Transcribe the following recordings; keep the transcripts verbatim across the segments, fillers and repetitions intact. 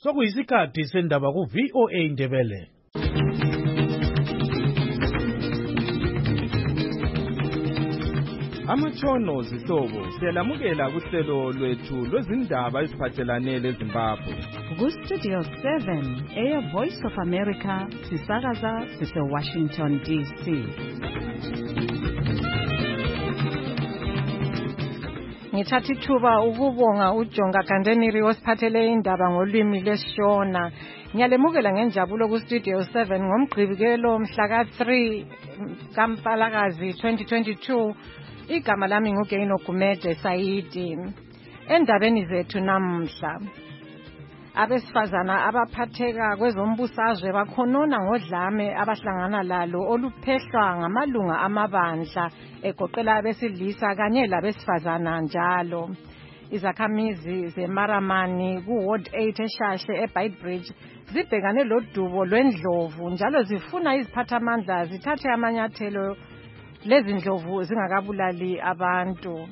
Sokuyisikhathi sendaba ku V O A Ndebele. Amatshono zihlobo siyalamukela kuhlelo lwethu lwezindaba eziphathelane leZimbabwe. Ku Studio seven, Air Voice of America, sisakaza sise Washington D C. Ngithatha ithuba ukubonga uJonga Kandeniri osiphathele indaba ngolwimi lwesiShona. Ngiyalemukela ngenjabulo ku Studio seven ngomgqibelo mhla ka three kaMfalakazi twenty twenty-two. Igama lami nguGeno Gumede Saidi. Endabeni zethu namhla, abesifazana abaphatheka kwezombusazwe bakhonona ngodlame abahlangana lalo oluphehlwa ngamalunga amabandla egoqela abesilisa kanye labesifazana njalo. Izakhamizi zeMaramani ku Ward eight eShashe eBeitbridge zibhekane lodubo lwendlovu njalo zifuna iziphathamandla zithathe amanyathelo lezi ndlovu zingakabulali abantu.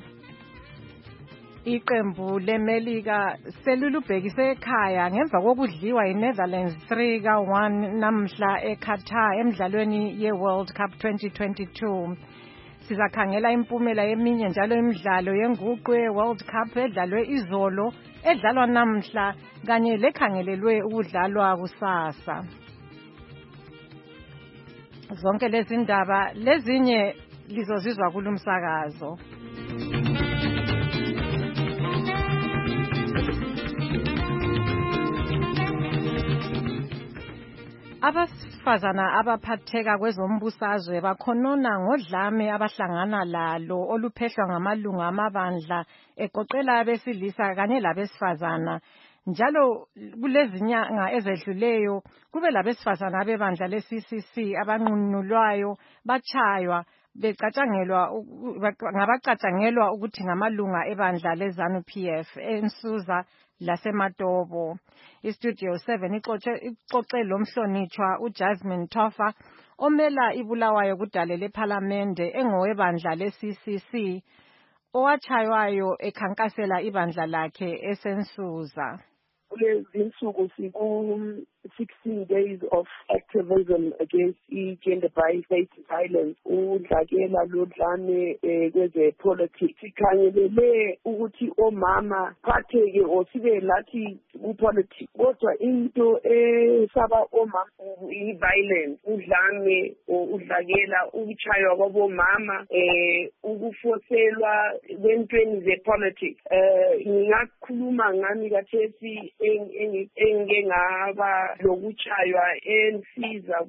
Iqembu leMelika selulubhekise ekhaya ngemva kokudliwa iNetherlands three ka one namhla eQatar emidlalweni yeWorld Cup twenty twenty-two. Sizakhangela impumela yeminye njalo imidlalo yenguqu yeWorld Cup edlalwe izolo, edlalwa namhla kanye lekhangelelwe ukudlalwa kusasa. Zonke lezi ndaba lezinye lizozizwa kulumsakazo. Abasifazana abaphatheka kwezombusazwe bakhonona ngodlame abahlangana lalo oluphehlwa ngamalunga amabandla egoqela abesilisa kanye labesifazana. Njalo kulezinyanga ezedluleyo kube labesifazana bebandla le-C C C abanqunulwayo bachaywa becatshangelwa ngabacatshangelwa ukuthi ngamalunga ebandla leZANU P F eNsusa laseMatobo. iStudio seven ixoxe lomhlonitshwa uJasmine Tofa omela ibulawayo kudale lePhalamende engowebandla le-C C C owachaywayo ekhankasela ibandla lakhe esensusa. Kulezi insuku siku sixteen days of activism against gender-based violence. Udlakela lodlame kweze politics. Sikhangelele ukuthi omama phatheke osibe lathi kupolitics. Kodwa into esaba omama i-violence, udlame udlakela ukuchaywa kwabomama, eh ukufoselwa kwentweni ze-politics. Eh ngingakhuluma ngani kathesi engike ngaba lokuchaywa ensiza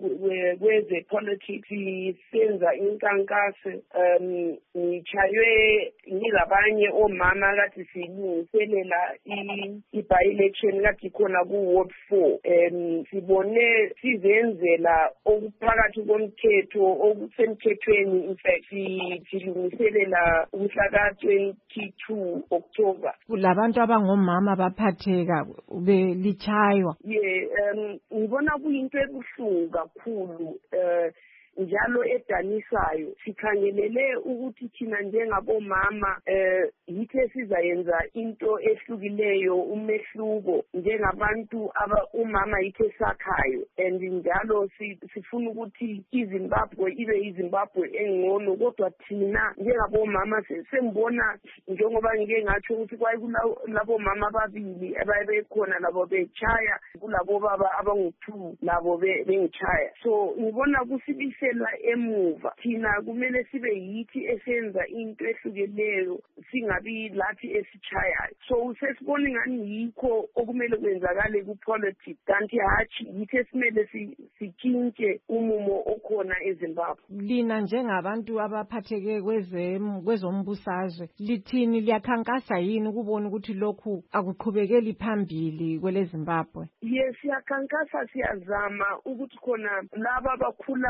kweze politics senza inkankase um ngichaywe ngilabanye omama kathi silungiselela i-by election kathi khona ku Ward four. um sibone sizenzela okuphakathi komthetho okusemthethweni. In fact silungiselela umhla ka twenty-two October. Kulabantu abangomama baphatheka belichaywa. Yeah, um ngibona kuyinto ebuhlungu kakhulu eh njalo edanisayo. Sikhangelele ukuthi thina njengabomama eh yithe sizayenza into ehlukileyo, umehluko njengabantu aba umama yithe sakhayo, and njalo sifuna ukuthi iZimbabwe ibe iZimbabwe engcono. Kodwa thina njengabomama sembona njengoba ngike ngathi ukuthi kwayikulabo mama ababili ababekhona labo bechaya, kulabo baba abangu two labo bengichaya. So ngibona kusibise emuva thina kumele sibe yithi esenza into ehlukeneyo, singabi lathi esichayayo. So sesibona ngani yikho okumele kwenzakale ku-politics, kanti hathi yithi esimele sitshintshe umumo okhona eZimbabwe. Lina njengabantu abaphatheke kwezombusazwe lithini, liyakhankasa yini ukubona ukuthi lokhu akuqhubekeli phambili kwele Zimbabwe? Yes, siyakhankasa, siyazama ukuthi khona laba abakhulayo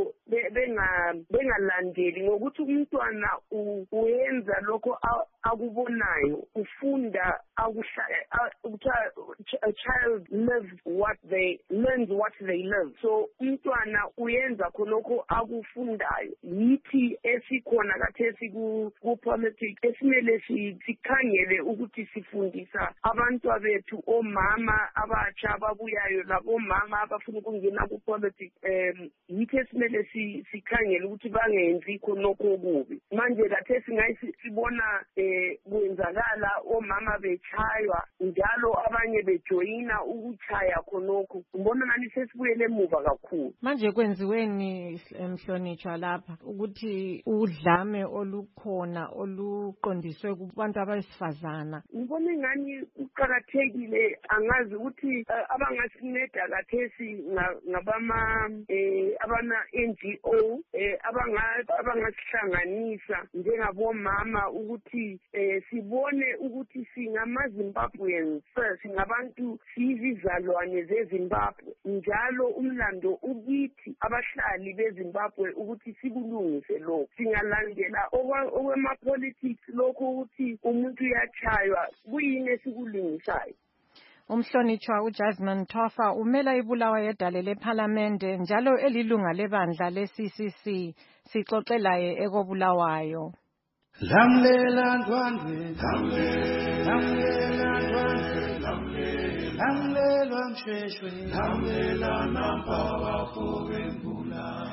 nabo benga bengalandeli ngokuthi umntwana uyenza lokho akubonayo ufunda akuhlaya a child lives what they learns what they live. So umntwana uyenza khonokho akufundayo. Yithi esikhona kathesi ku politics esimele sikhangele ukuthi sifundisa abantu abethu omama abatsha ababuyayo labomama abafuna ukungena ku politics. Um yithi esimele sikhangele ukuthi bangenzi khonokho kubi. Manje kathesi ngayisibona eh kwenzakala omama bechaywa njalo abanye bejoyina ukuchaya khonokho. Ngibona nani sesibuyele emuva kakhulu. Manje kwenziweni emhlonitshwa lapha ukuthi udlame olukhona oluqondiswe kubantu abesifazana? Ngibona ngani uqhakathekile angazi ukuthi abangasinceda kathesi ngabama eh abana N G O eh abangasihlanganisa njengabomama ukuthi eh sibone ukuthi singamaZimbabweans first singabantu sizizalwane zeZimbabwe njalo umlando ukithi abahlali beZimbabwe ukuthi sikulungise lokho singalandela okwema politics lokho ukuthi umuntu uyachaywa kuyini esikulungisayo. Umhlonitshwa uJasmine Tofa umela ibulawa yedale leParliamente njalo elilunga lebandla le-C C C sixoxelaye ekobulawayo. Lamlela ndwandwe lamlela ndwandwe lamlela msheshwe lamlela nampaba kubengula.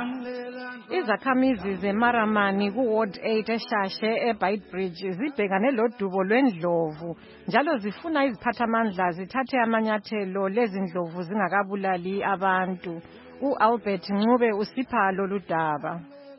Izakhamizi zeMaramani ku-Ward eight eShashe eBeitbridge zibhekane lodubo lwendlovu njalo zifuna iziphathamandla zithathe amanyathelo lezindlovu zingakabulali abantu. U-Albert Ncube usipha lolu daba.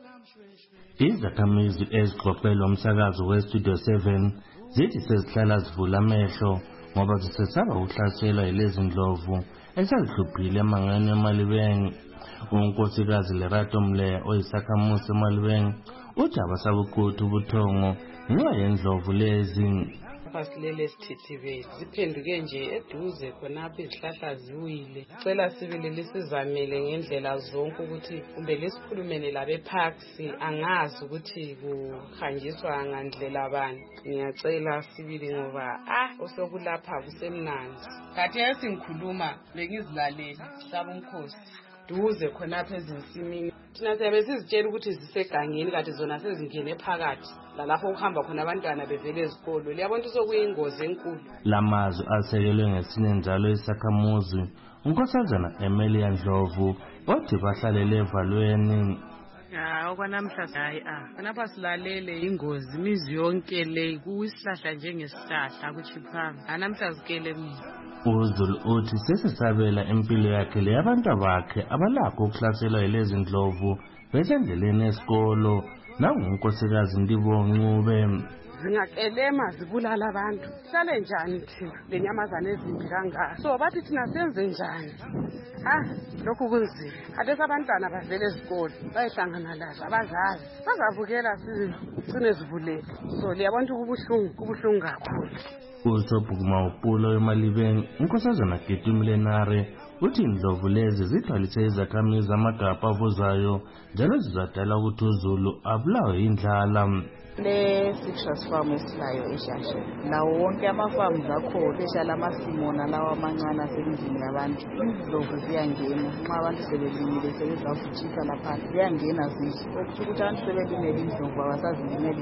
Izakhamizi ezixoxelwa umsakazo weStudio seven zithi sezihlala zivula amehlo ngoba zisesaba ukuhlaselwa yilezi ndlovu esazihluphile emangweni eMalibeng. Unkosikazi Lerato Mle oyisakhamuzi eMalibeng uthi abasabukuthi ubuthongo ngenxa yendlovu lezi. Basilele sithithibe ziphenduke nje eduze khonapha izihlahla ziwile. Cela sibili lisizamele ngendlela zonke ukuthi kumbe lesikhulumene labe parks angazi ukuthi kuhanjiswa ngandlela bani. Ngiyacela sibili ngoba ah osokulapha kusemnanzi. Kathi yasingikhuluma bengizilaleli sabunkosi duze khonapha ezinsimini. Thina siyabe sizitshela ukuthi zisegangeni kanti zona sezingene phakathi lalapho kuhamba khona abantwana bevele ezikolo. Liyabona ukuthi sokuyingozi enkulu. Lamazwi asekelwe ngesinye njalo isakhamuzi unkosazana Emilia Ndlovu othi bahlalele evalweni. Ah okwanamhlanje hayi ah kanapha silalele ingozi imizi yonke le kuyisihlahla njengesihlahla kuchiphanga anamhlanje sikele mina. uZulu uthi sesisabela impilo yakhe leyabantu bakhe abalakho ukuhlaselwa yilezi ndlovu besendleleni esikolo. Nangunkosikazi Ndibonga Ncube zingakelema zibulala abantu hlale njani thina lenyamazana ezimbi kangaka so bathi thina senze njani ah lokhu kunzima ade abantwana bavele ezikolo bayihlangana lazo abazali bazavukela sizicine zivuleke so liyabona ukubuhlungu kubuhlungu kakhulu. uSobhukuma uPulo eMalibeng unkosazana Getty Milenare uthi indlovu lezi zithwalise izakhamizi amagabha avuzayo njalo zizadala ukuthi uZulu abulawe indlala. Le citrus farm esilayo eShashe lawo wonke amafarms akhona eshala amasimo nalawa amancane asendlini yabantu indlovu ziyangena nxa abantu sebelimile sebezavuthisa lapha ziyangena zidle okuthi ukuthi abantu sebelimele indlovu abasazilimeli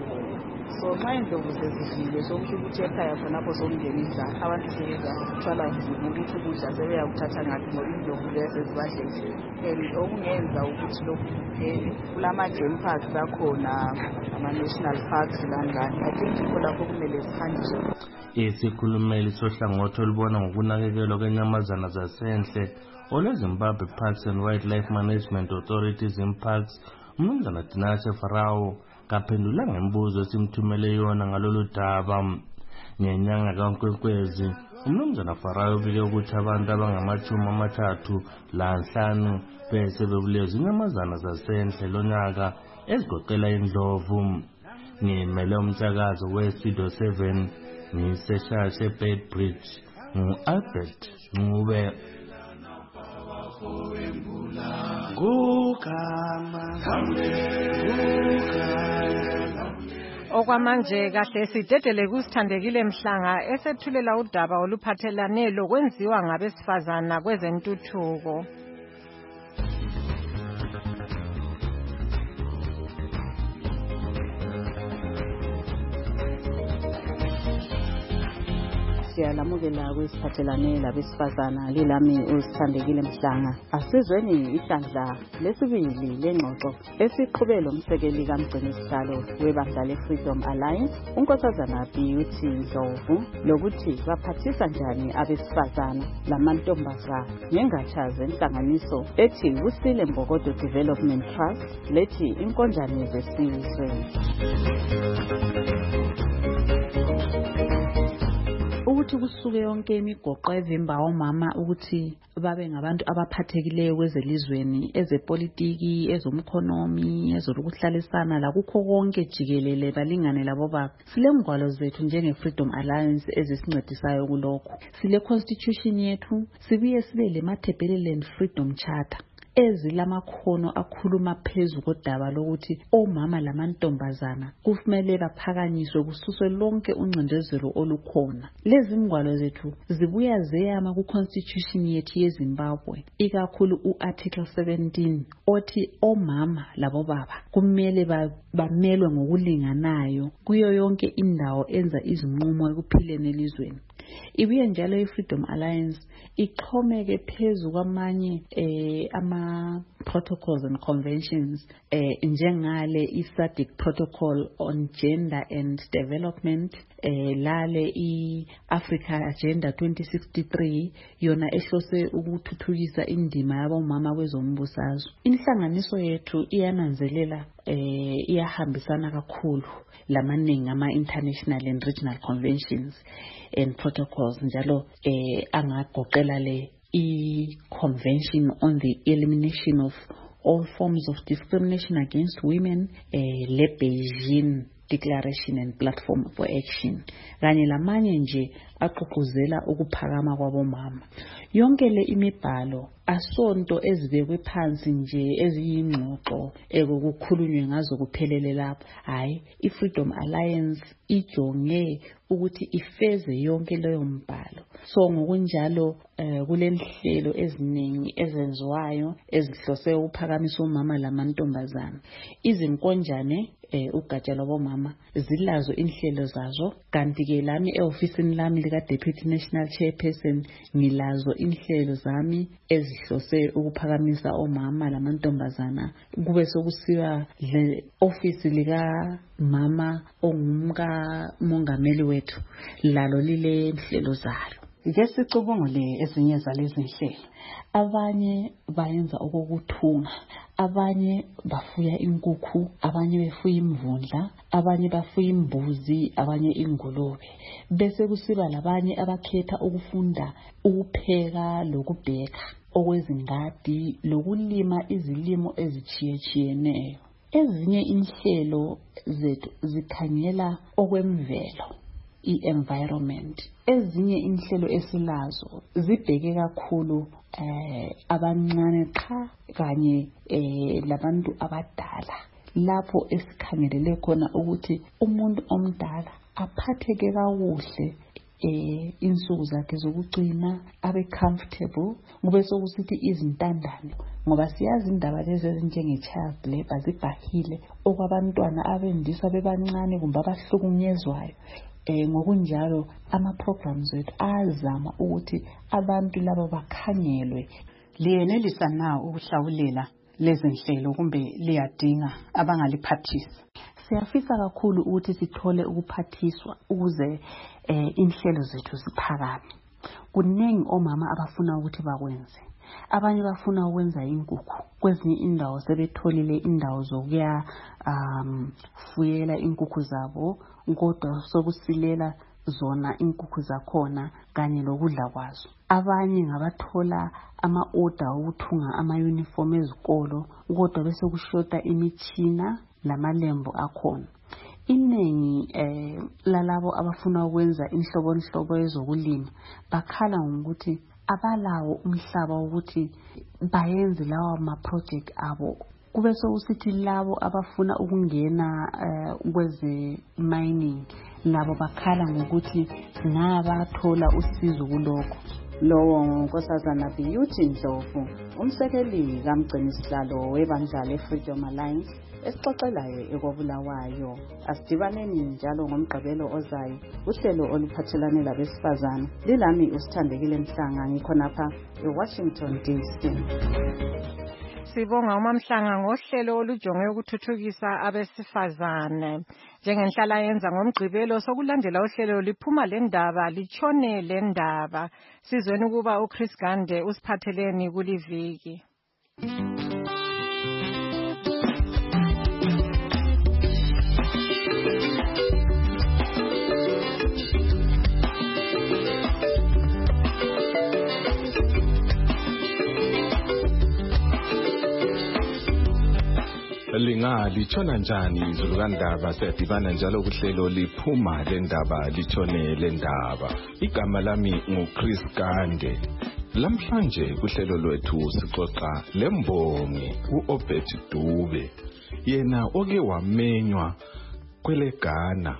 so nxa indlovu sezidlile sokuthi ukuthi ekhaya khonapho sokungena indlala abantu sebezathwala nzima ukuthi ukudla sebeyakuthatha ngaphi ngoba indlovu leyo sezibadlile and okungenza ukuthi lokhu kuphele kulama-game parks akhona ama-national parks langani I think yikho lapho kumele sihanjiswe. Isikhulumeli sohlangothi olubona ngokunakekelwa kwenyamazana zasendle olweZimbabwe Parks and Wildlife Management Authority Zimparks umnumzana Dinashe Farao kaphendula ngembuzo esimthumele yona ngalolu daba. Ngenyanga kaNkwenkwezi umnumzana Farao ubike ukuthi abantu abangamachumi amathathu lanhlanu bese bebuleza inyamazana zasendle lonyaka ezigoqela indlovu. Ngimele umsakazo weStudio seven ngiseshashe eBeitbridge ngu-Albert Ncube. ngugama Okwamanje kahle sidedele kusithandekile Mhlanga esethulela udaba oluphathelane lokwenziwa ngabesifazana kwezentuthuko. Siyalamukela kwesiphathelane labesifazana lilami usithandekile Mhlanga. Asizweni ihlandla lesibili lengxoxo esiqhubelo umsekeli kaMgcinisihlalo webandla leFreedom Alliance uNkosazana Beauty Ndlovu lokuthi baphathisa njani abesifazana lamantombazana ngengatsha zenhlanganiso ethi Kusile Mbokodo Development Trust lethi inkonjane zesizwe. Ukuthi kusuke yonke imigoqo evimba omama ukuthi babe ngabantu abaphathekileyo kwezelizweni ezepolitiki, ezomkhonomi, ezokuhlalisana la kukho konke jikelele balingane labo baba. Sile ngwalo zethu njenge Freedom Alliance ezisincedisayo kulokho. Sile constitution yethu, sibuye sibe le Matabeleland Freedom Charter ezilamakhono akhuluma phezulu kodaba lokuthi omama lamantombazana kufanele baphakanyiswe kususwe lonke uncindezelo olukhona. Lezi ngwalo zethu zibuya zeyama ku constitution yethu yeZimbabwe ikakhulu uarticle seventeen othi omama labo baba kumele bamelwe ngokulinganayo kuyo yonke indawo enza izinqumo ekuphileni elizweni. Ibuye njalo iFreedom Alliance iqhomeke phezulu kwamanye eh ama protocols and conventions eh njengale iSADC protocol on gender and development, eh lale iAfrica Agenda twenty sixty-three yona ehlose ukuthuthukisa indima yabomama kwezombusazwe. Inhlanganiso yethu iyananzelela eh iyahambisana kakhulu lamaningi ama international and regional conventions and protocols njalo eh angagoqela le i-Convention on the Elimination of All Forms of Discrimination Against Women, eh le Beijing Declaration and Platform for Action kanye lamanye nje aqoquzela ukuphakama kwabomama. Yonke le imibhalo asonto ezibekwe phansi nje eziyingxoxo ekukhulunywe ngazo kuphelele lapho. Hayi, iFreedom Alliance ijonge ukuthi ifeze yonke leyo mbhalo. So ngokunjalo uh, kulenhlelo eziningi ezenziwayo ezihlose ukuphakamisa umama lamantombazana. Izinkonjane eh ugatsha lwabomama zilazo inhlelo zazo, kanti ke lami eofisini lami lika Deputy National Chairperson ngilazo inhlelo zami ezihlose ukuphakamisa omama lamantombazana. Kube sokusiwa le office lika mama ongumka mongameli wethu lalo lile inhlelo zalo. Ke sicubungule ezinye zalezi inhlelo. Abanye bayenza okokuthunga, abanye bafuya inkukhu, abanye befuya imvundla, abanye bafuya imbuzi, abanye ingulube. Bese kusiba labanye abakhetha ukufunda ukupheka lokubheka, okwezingadi lokulima izilimo ezithiyechiyeneyo. Ezinye inhlelo zethu zikhangela okwemvelo, i-environment. Ezinye inhlelo esilazo zibheke kakhulu eh abancane cha kanye eh labantu abadala, lapho esikhangelele khona ukuthi umuntu omdala aphatheke kakuhle eh insuku zakhe zokugcina, abe comfortable. Kube sokusithi izintandane, ngoba siyazi indaba lezi ezinjenge child labor zibhahile okwabantwana abendisa bebancane kumbe abahlukunyezwayo. Eh ngokunjalo ama programs wethu azama ukuthi abantu laba bakhangelwe. Liyenelisa na ukuhlawulela lezi nhlelo kumbe liyadinga abangaliphathisa? Siyafisa kakhulu ukuthi sithole ukuphathiswa ukuze eh inhlelo zethu ziphakame. Kuningi omama abafuna ukuthi bakwenze. Abanye bafuna ukwenza inkukhu, kwezinye indawo sebetholile indawo zokuya um fuyela inkukhu zabo, kodwa sokusilela zona inkukhu zakhona kanye lokudla kwazo. Abanye ngabathola ama order ukuthunga ama uniform ezikolo, kodwa bese kushota imitshina lamalembu akhona. Inengi eh lalabo abafuna ukwenza inhlobo inhlobo ezokulima bakhala ngokuthi abalawo umhlaba ukuthi bayenze lawo ama-project abo. Kube sokusithi labo abafuna ukungena uh, kweze mining labo bakhala ngokuthi nabathola usizo kulokho. Lowo nkosazana Beauty Ndlovu, umsekeli kamgcinisihlalo webandla le-Freedom Alliance esixoxelayo ekobulawayo. Asidibaneni njalo ngomgqibelo ozayo uhlelo oluphathelane labesifazana. Lilami uSithandekile Mhlanga, ngikhonapha eWashington D C. Sibonga uMamhlanga ngohlelo olujonge ukuthuthukisa abesifazane. Njengenhlala yenza ngomgqibelo sokulandela uhlelo liphuma le ndaba litshone le ndaba. Sizweni ukuba uChris Gande usiphatheleni kuliviki. Lingali tshona njani izulu kandaba sedibana njalo kuhlelo liphuma le ndaba litshone le ndaba. Igama lami nguChris Gande. Lamhlanje kuhlelo lwethu sixoxa lembongi uObed Dube, yena oke wamenywa kwele Ghana.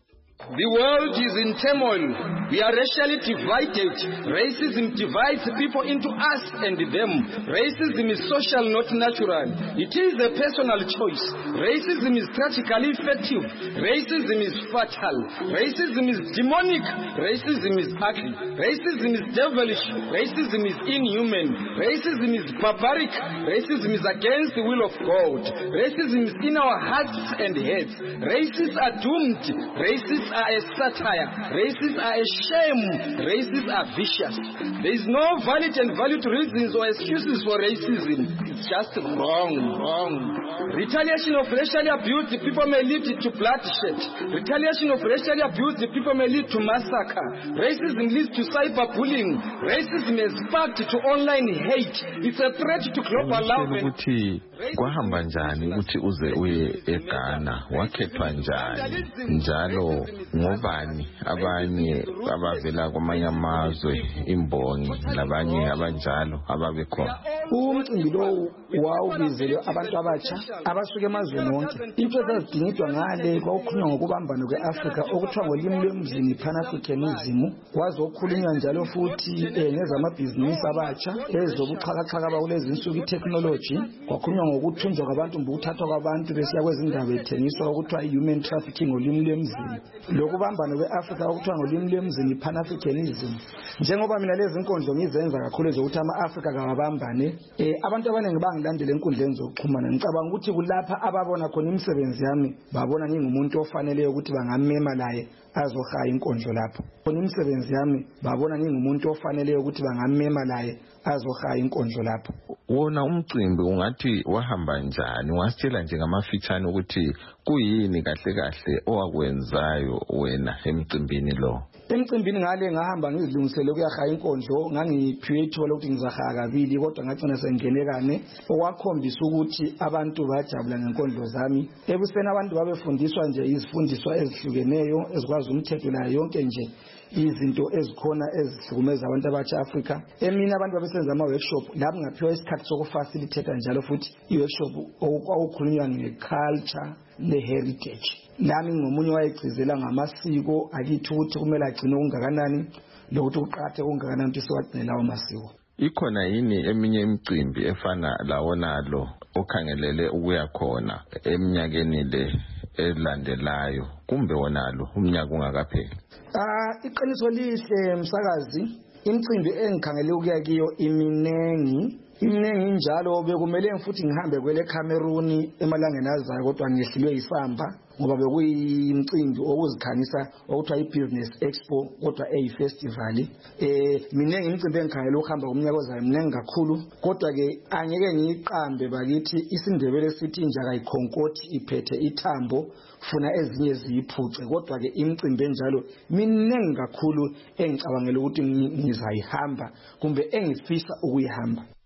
The world is in turmoil. We are racially divided. Racism divides people into us and them. Racism is social, not natural. It is a personal choice. Racism is tragically effective. Racism is fatal. Racism is demonic. Racism is ugly. Racism is devilish. Racism is inhuman. Racism is barbaric. Racism is against the will of God. Racism is in our hearts and heads. Racists are doomed. Racists are a satire. Racists are a shame. Racists are vicious. There is no valid and valid reasons or excuses for racism. It's just wrong, wrong. Retaliation of racially abused people may lead to bloodshed. Retaliation of racially abused people may lead to massacre. Racism leads to cyberbullying. Racism is sparked to online hate. It's a threat to global love. Ukuthi kwahamba njani ukuthi uze uye eGhana, wakhethwa njani, njalo ngobani abanye abavela kwamanye amazwe imbongi labanye abanjalo ababekhona. Umcimbi lo wawubizelwe abantu abatsha abasuka emazweni wonke. Into ezazidingidwa ngale kwakukhulunywa ngokubambana kwe-Afrika okuthiwa ngolimi lwemzini Pan-Africanism. Kwazokhulunywa njalo futhi ngezamabhizinisi abatsha, ezobuxhakaxhaka bakulezi insuku i-technology. Kwakhulunywa ngokuthunjwa kwabantu ngokuthathwa kwabantu besiya kwezindawo ethengiswa okuthiwa i-human trafficking ngolimi lwemzini. Lokubambana kwe-Afrika okuthiwa ngolimi lwemzini Pan-Africanism. Njengoba mina lezi inkondlo ngizenza kakhulu zokuthi ama-Afrika kababambane, eh abantu abaningi bangilandela enkundleni zokuxhumana. Ngicabanga ukuthi kulapha ababona khona imisebenzi yami babona ngingumuntu ofanele ukuthi bangamema laye azohaya inkondlo lapho. Khona imisebenzi yami babona ngingumuntu ofanele ukuthi bangamema laye azohaya inkondlo lapho. Wona umcimbi ungathi wahamba njani? Wasitshela nje ngamafitshane ukuthi kuyini kahle kahle owakwenzayo wena emcimbini lo? Emcimbini ngale ngahamba ngizilungisele ukuyahaya inkondlo, ngangiphiwe ithuba lokuthi ngizahaya kabili kodwa ngagcina sengene kane, okwakhombisa ukuthi abantu bajabula ngenkondlo zami. Ebuseni abantu babefundiswa nje izifundiswa ezihlukeneyo ezikwazi umthetho layo yonke nje izinto ezikhona ezihlukumeza abantu abatsha Afrika. Emini abantu babesenza ama-workshop lapho ngaphiwa isikhathi sokufacilitate njalo futhi i-workshop okukhulunywa nge-culture le-heritage. Nami ngomunye wayegcizela ngamasiko akithi ukuthi kumele agcine okungakanani lokuthi uqathe okungakanani ukuthi siwagcine lawo masiko. Ikhona yini eminye imicimbi efana lawonalo okhangelele ukuya khona eminyakeni le elandelayo kumbe wonalo umnyaka ungakapheli? Ah, iqiniso lihle msakazi, imicimbi engikhangele ukuya kiyo iminengi. Iminengi njalo bekumele futhi ngihambe kwele Cameroon emalangeni azayo kodwa ngehlilwe isamba ngoba bekuyimicimbi okuzikhanyisa okuthiwa i-Business Expo kodwa eyi-festival. Eh minengi imicimbi engikhangele ukuhamba kumnyaka ozayo minengi kakhulu kodwa ke angeke ngiyiqambe bakithi isiNdebele sithi inja kayikhonkoti iphethe ithambo funa ezinye ziyiphuce. Kodwa ke imicimbi enjalo minengi kakhulu engicabangela ukuthi ngizayihamba kumbe engifisa ukuyihamba.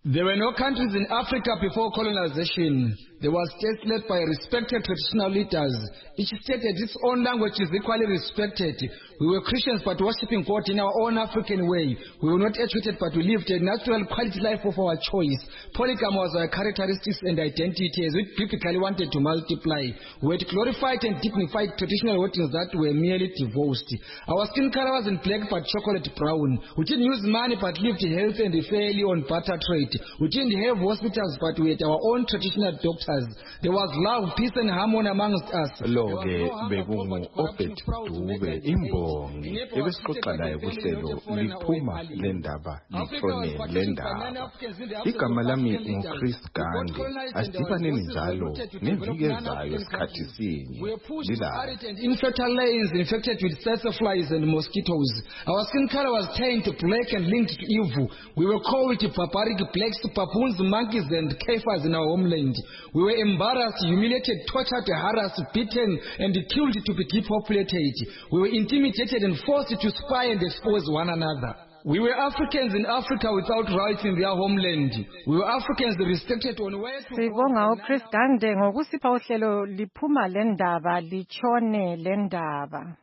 There were no countries in Africa before colonization. There were states led by respected traditional leaders. Each state had its own language is equally respected. We were Christians but worshipping God in our own African way. We were not educated but we lived a natural quality life of our choice. Polygamy was our characteristics and identity as we biblically wanted to multiply. We had glorified and dignified traditional weddings that were merely divorced. Our skin color wasn't black but chocolate brown. We didn't use money but lived healthy and fairly on barter trade. We didn't have hospitals but we had our own traditional doctors. There was love, peace and harmony amongst us. Lo-ke bekungu Obed Dube imbongi ebesixoxa naye kuhlelo liphuma lendaba lithone lendaba. Igama lami nguChris Gande. Asidibaneni njalo neviki ezayo esikhathi sinye. Lila infertile lanes infected with flies and mosquitoes. Our skin color was turned black and linked to evil. We were called barbaric blacks, baboons, monkeys and kafirs in our homeland. We were embarrassed, humiliated, tortured, harassed, beaten, and killed to be depopulated. We were intimidated and forced to spy and expose one another. We were Africans in Africa without rights in their homeland. We were Africans restricted on where to Sibonga uChris Gande ngokusipha uhlelo liphuma lendaba lichone lendaba.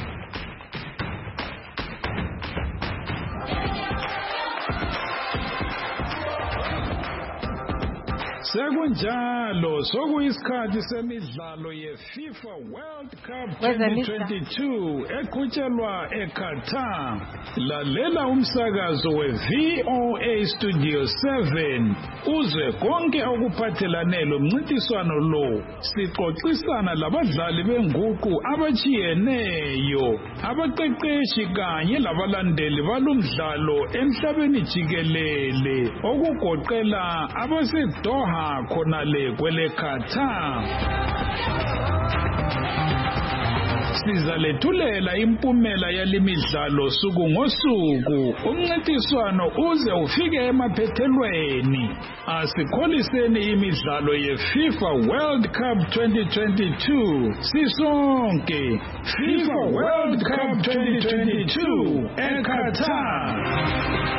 Sekunjalo sokuyisikhathi semidlalo yeFIFA World Cup twenty twenty-two eqhutshelwa eQatar. Lalela umsakazo weV O A Studio seven uzwe konke okuphathelane lomncintiswano lo. Sixoxisana labadlali benguqu abachiyeneyo, abaqeqeshi kanye labalandeli balomdlalo emhlabeni jikelele okugoqela abaseDoha khonale kwele Qatar. Sizalethulela impumela yalimidlalo suku ngosuku umncintiswano uze ufike emaphethelweni. Asikholiseni imidlalo yeFIFA World Cup twenty twenty-two sisonke. FIFA World Cup twenty twenty-two eQatar.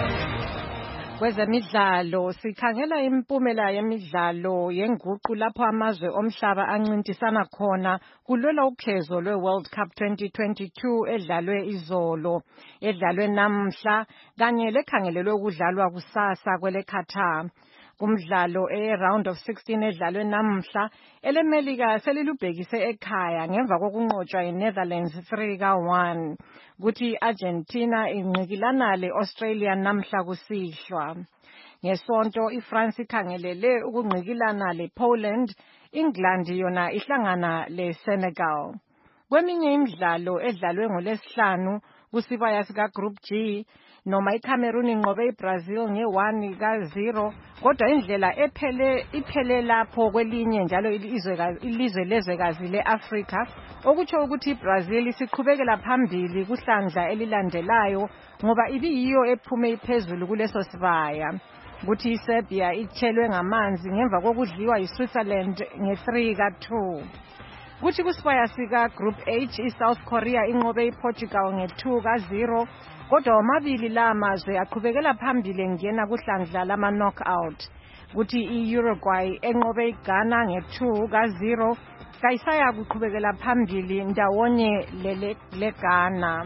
Kwezemidlalo sikhangela impumela yemidlalo yenguqu lapho amazwe omhlaba ancintisana khona kulwela ukhezo lweWorld Cup twenty twenty-two edlalwe izolo, edlalwe namhla kanye lekhangelelwe ukudlalwa kusasa kwele Qatar. Kumdlalo e-round of sixteen edlalwe namhla, elemelika selilubhekise ekhaya ngemva kokunqotshwa eNetherlands three ka one. Kuthi Argentina inqikilana le-Australia namhla kusihlwa. Ngesonto iFrance ikhangelele ukunqikilana le-Poland, England yona ihlangana le-Senegal. Kweminye imidlalo edlalwe ngolesihlanu kusibaya sika Group G, noma iCameroon inqobe iBrazil nge one ka zero, kodwa indlela ephele iphele lapho kwelinye njalo ilizwe lezwekazi leAfrika, okutsho ukuthi iBrazil isiqhubekela phambili kuhlandla elilandelayo ngoba ibiyiyo ephume iphezulu kuleso sibaya. Kuthi iSerbia ithelwe ngamanzi ngemva kokudliwa yiSwitzerland nge three ka two. Kuthi kusibaya sika Group H iSouth Korea inqobe iPortugal nge two ka zero, kodwa omabili la mazwe aqhubekela phambili ngena kuhlandla lama knockout. Kuthi iUruguay enqobe iGhana nge two ka zero, kayisaya kuqhubekela phambili ndawonye lele leGhana.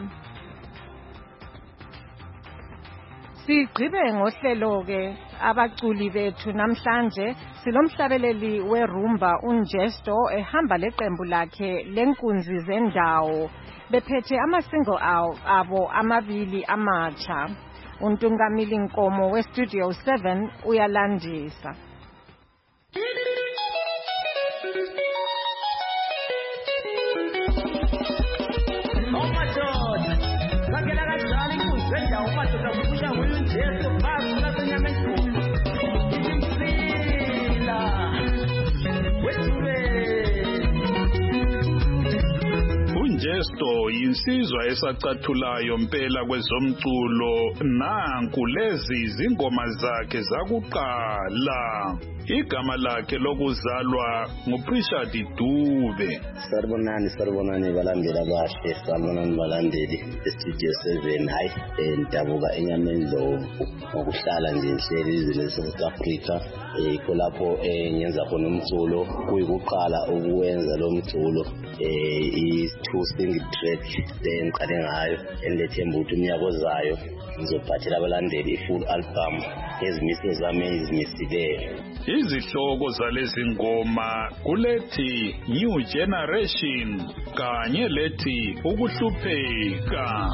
Sigqibe ngohlelo ke abaculi bethu namhlanje silomhlabeleli werumba uNjesto ehamba leqembu lakhe lenkunzi zendawo bephethe ama-single abo amabili amatsha. Untungamili Nkomo weStudio seven uyalandisa. uJesto yinsizwa esacathulayo mpela kwezomculo. Nanku lezi zingoma zakhe zakuqala. Igama lakhe lokuzalwa nguPrishad Dube. Saribonani saribonani balandeli abahle, saribonani balandeli estudio seven. Hayi endabuka enyamendlovu ngokuhlala nje nhleli izwe leSouth Africa. Yikho lapho ngenza khona umculo, kuyikuqala ukuwenza lo mculo. I two single track engiqale ngayo enilethemba ukuthi umnyaka ozayo ngizophathela abalandeli i-full album ezimiso zami ezimisileyo. Izihloko zalezi ngoma kulethi New Generation kanye lethi Ukuhlupheka.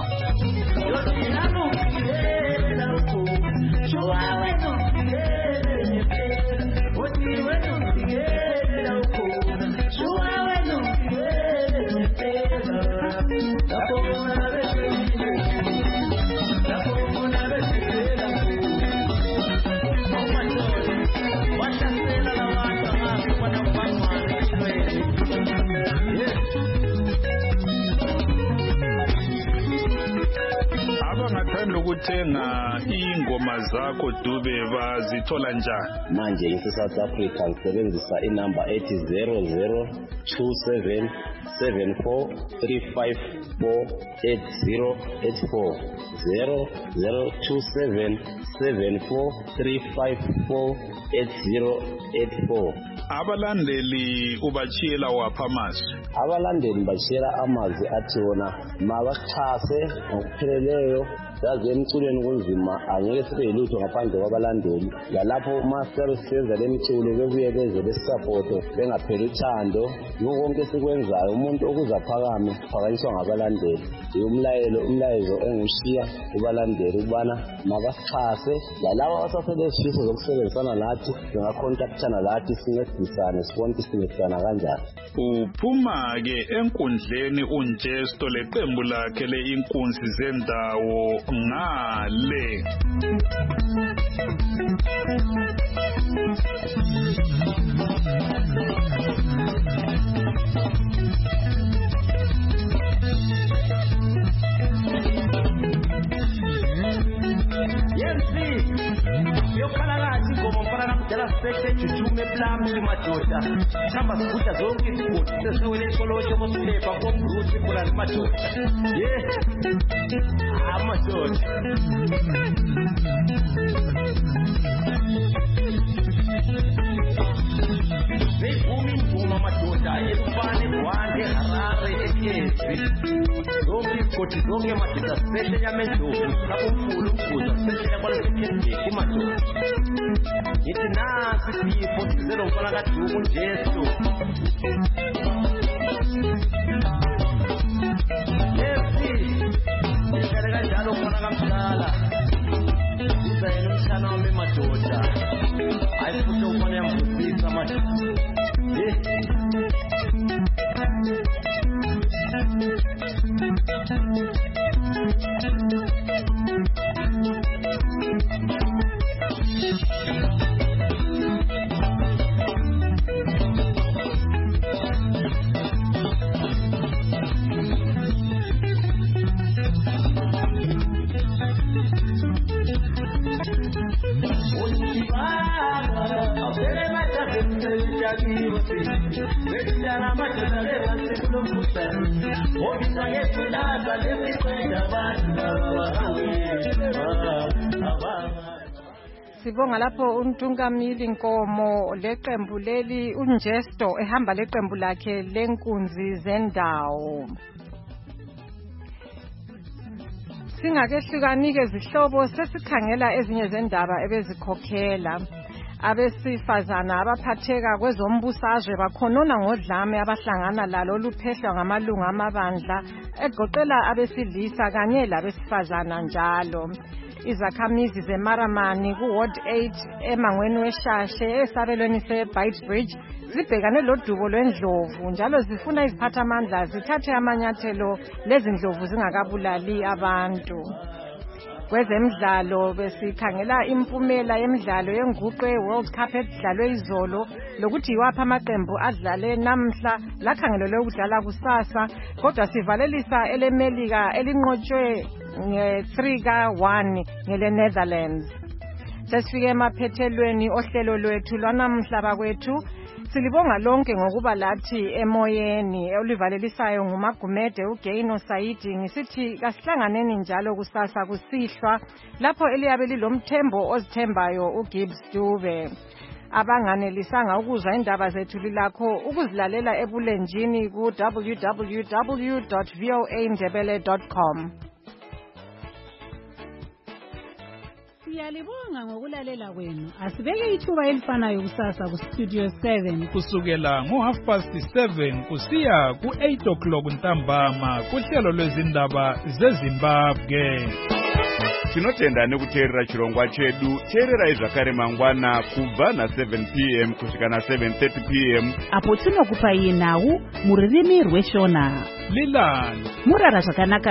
Abangathanda ukuthenga ingoma zakho Dube bazithola njani? Manje ngise-South Africa ngisebenzisa inamba ethi zero zero two seven seven four three five four eight zero eight four zero zero two seven seven four three five four eight zero eight four. Abalandeli ubachiyela wapha amazwi? Abalandeli bachiyela amazwi athi wona mabachase ngokupheleleyo. Yazi emculweni kunzima, angeke sibe yilutho ngaphandle kwabalandeli. Lalapho master senza lemculo bebuye beze besupport bengapheli uthando. Yiko konke sikwenzayo umuntu okuza phakame phakanyiswa ngabalandeli. Umlayelo umlayezo engushiya kubalandeli ubana mabasixhase. Lalabo abasasele isifiso zokusebenzisana nathi singacontactana lathi sincedisane sibonke sincedisana kanjani. Uphuma ke enkundleni uJesto leqembu lakhe leinkunzi zendawo ngale. Jujume plami madoda chamba sikuta zonke izigodi sesewele isolosho mosiphepha komrusi kulani madoda ye amadoda Vumi ngoma madoda efane wande Harare ekezi zonke izigodi zonke madoda seshe nyamendlovu lapomfulu ukuza seshe yakwalesekezi kumadoda It's nasi sifo sizelo mfana kaduku Jesu. Yesi, nishare kanjalo mfana kamdala. Uzayena umshana wami madoda. Hayi futhi ufana yambusisa madoda. Sibonga lapho uNtungamili Nkomo leqembu leli uJesto ehamba leqembu lakhe lenkunzi zendawo. Singakehlukanike izihlobo sesikhangela ezinye zendaba ebezikhokhela. Abesifazana abaphatheka kwezombusazwe bakhonona ngodlame abahlangana lalo luphehlwa ngamalungu amabandla egoqela abesilisa kanye labesifazana njalo. Izakhamizi zeMaramani kuWard eight emangweni weShashe esabelweni seBeitbridge zibhekane lodubo lwendlovu njalo zifuna iziphathamandla zithathe amanyathelo lezindlovu zingakabulali abantu. kwezemidlalo besikhangela impumela yemidlalo yenguqu ye-World Cup edlalwe izolo lokuthi yiwaphi amaqembu adlale namhla lakhangelelwe ukudlala kusasa, kodwa sivalelisa elemelika elinqotshwe nge-three ka one ngele Netherlands. Sesifike emaphethelweni ohlelo lwethu lwanamhla bakwethu. Silibonga lonke ngokuba lathi emoyeni. Olivalelisayo nguMagumede uGaino Saidi ngisithi kasihlanganeni njalo kusasa kusihlwa lapho eliyabe lilomthembo ozithembayo uGibbs Dube. Abanganelisanga ukuzwa indaba zethu lilakho ukuzilalela ebulenjini ku w w w dot voa ndebele dot com. Siyalibonga ngokulalela kwenu. Asibeke ithuba elifanayo kusasa ku Studio seven kusukela ngo half past seven kusiya ku eight o'clock ntambama kuhlelo lwezindaba zeZimbabwe. Tinotenda nekuteerera chirongwa chedu. Teererai zvakare mangwana kubva na seven p m kusvika na seven thirty p m apo tinokupai nhau muririmi rweshona. Lilani murara zvakanaka.